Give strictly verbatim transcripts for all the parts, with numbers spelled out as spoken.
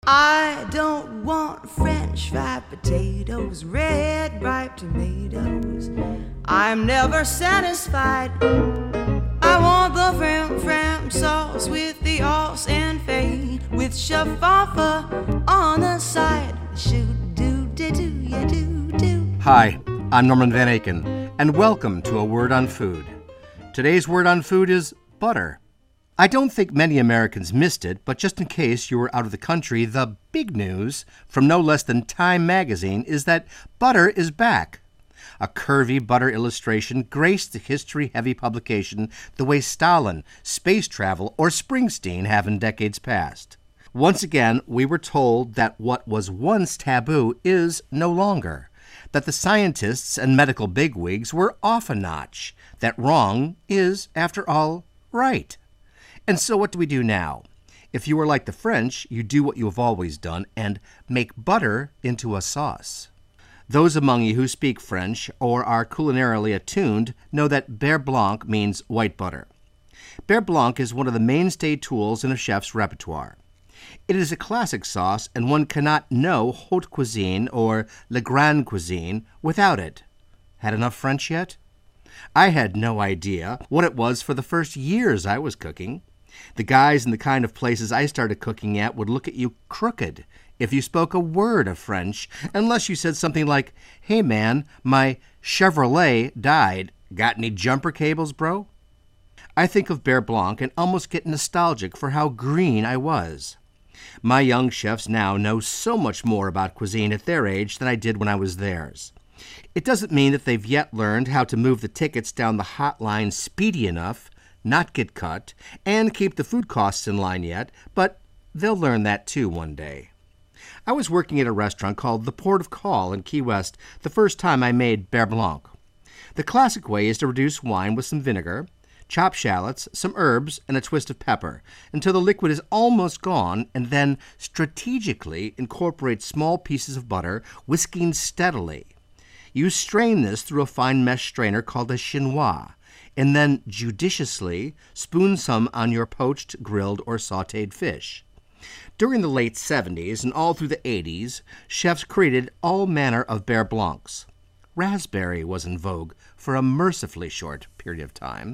I don't want French fried potatoes, red ripe tomatoes. I'm never satisfied. I want the fram fram sauce with the os and fade, with shaffa on the side. Shoot do do do ya do do. Hi, I'm Norman Van Aken, and welcome to A Word on Food. Today's word on food is butter. I don't think many Americans missed it, but just in case you were out of the country, the big news from no less than Time magazine is that butter is back. A curvy butter illustration graced the history-heavy publication the way Stalin, space travel, or Springsteen have in decades past. Once again, we were told that what was once taboo is no longer, that the scientists and medical bigwigs were off a notch, that wrong is, after all, right. And so what do we do now? If you are like the French, you do what you have always done and make butter into a sauce. Those among you who speak French or are culinarily attuned know that beurre blanc means white butter. Beurre blanc is one of the mainstay tools in a chef's repertoire. It is a classic sauce, and one cannot know haute cuisine or le grande cuisine without it. Had enough French yet? I had no idea what it was for the first years I was cooking. The guys in the kind of places I started cooking at would look at you crooked if you spoke a word of French, unless you said something like, "Hey man, my Chevrolet died. Got any jumper cables, bro?" I think of beurre blanc and almost get nostalgic for how green I was. My young chefs now know so much more about cuisine at their age than I did when I was theirs. It doesn't mean that they've yet learned how to move the tickets down the hotline speedy enough, not get cut, and keep the food costs in line yet, but they'll learn that too one day. I was working at a restaurant called The Port of Call in Key West the first time I made beurre blanc. The classic way is to reduce wine with some vinegar, chop shallots, some herbs, and a twist of pepper until the liquid is almost gone, and then strategically incorporate small pieces of butter, whisking steadily. You strain this through a fine mesh strainer called a chinois, and then judiciously spoon some on your poached, grilled, or sautéed fish. During the late seventies and all through the eighties, chefs created all manner of beurre blancs. Raspberry was in vogue for a mercifully short period of time.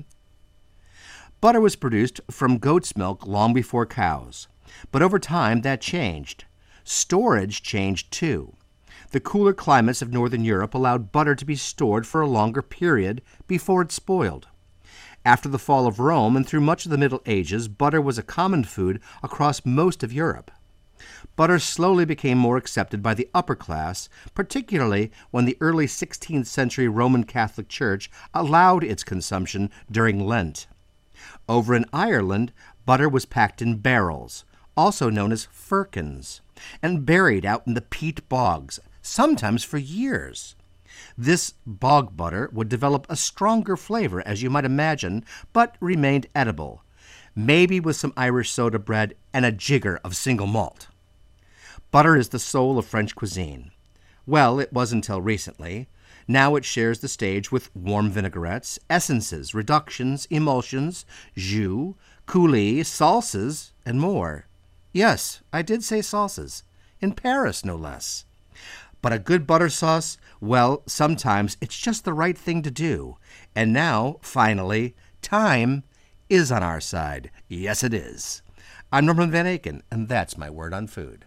Butter was produced from goat's milk long before cows, but over time that changed. Storage changed too. The cooler climates of Northern Europe allowed butter to be stored for a longer period before it spoiled. After the fall of Rome and through much of the Middle Ages, butter was a common food across most of Europe. Butter slowly became more accepted by the upper class, particularly when the early sixteenth century Roman Catholic Church allowed its consumption during Lent. Over in Ireland, butter was packed in barrels, also known as firkins, and buried out in the peat bogs, sometimes for years. This bog butter would develop a stronger flavor, as you might imagine, but remained edible, maybe with some Irish soda bread and a jigger of single malt. Butter is the soul of French cuisine. Well, it was until recently. Now it shares the stage with warm vinaigrettes, essences, reductions, emulsions, jus, coulis, salsas, and more. Yes, I did say salsas. In Paris, no less. But a good butter sauce, well, sometimes it's just the right thing to do. And now, finally, time is on our side. Yes, it is. I'm Norman Van Aken, and that's my word on food.